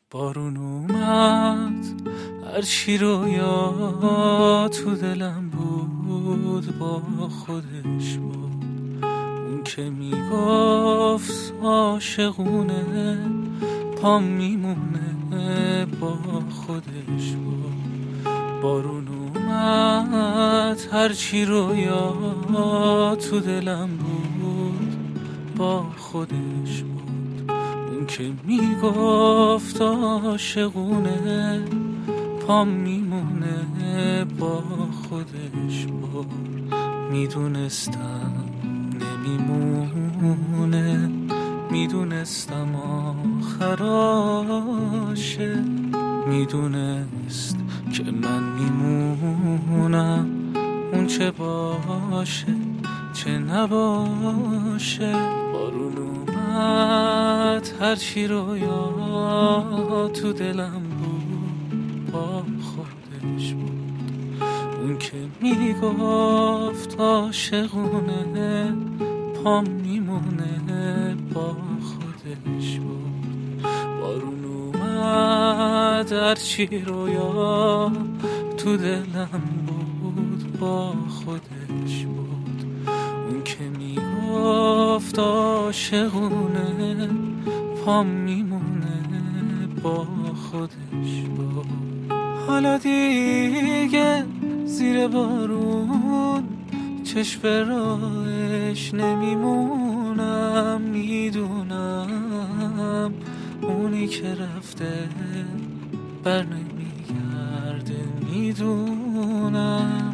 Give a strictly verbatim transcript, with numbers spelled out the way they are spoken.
بارون اومد هرچی رویا تو دلم بود با خودش بود. اون که میگفت عاشقونه پام میمونه با خودش بود. بارون اومد هرچی رویا تو دلم بود با خودش بود. اون که میگفت عاشقونه پام میمونه با خودش بود. میدونستم نمیمونه، میدونستم آخراشه، میدونست که من میمونم اون چه باشه چه نباشه. بارون اومد هرچی رویا تو دلم بود با خودش بود. اون که میگفت عاشقونه پام میمونه با خودش بود. بارون اومد هرچی رویا تو دلم بود با خودش بود. اون که میگفت عاشقونه پام میمونه با خودش بود. حالا دیگه زیر بارون چشم به راهش نمیمونم، میدونم اونی که رفته بر نمیگرده، میدونم